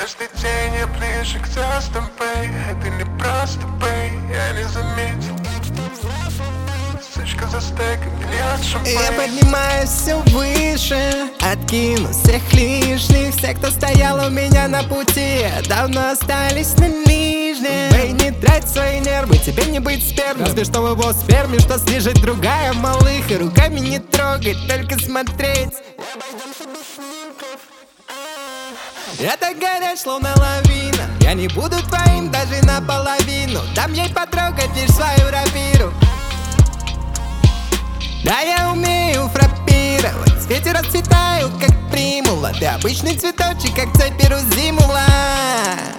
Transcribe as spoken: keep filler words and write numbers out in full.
Каждый день я ближе к звездам, бэй. Это не просто, бэй, я не заметил. Сучка за стейком, миллиард шампейн. Я поднимаюсь все выше, откину всех лишних. Все, кто стоял у меня на пути, давно остались на нижнем. Бэй, не трать свои нервы, тебе не быть спермой. Разве что в его сперме, что слежит другая малых. И руками не трогать, только смотреть. Я так горяч, словно лавина. Я не буду твоим даже наполовину. Дам ей потрогать лишь свою рапиру. Да, я умею фраппировать. В свете расцветаю, как примула. Ты обычный цветочек, как цепь перузимула.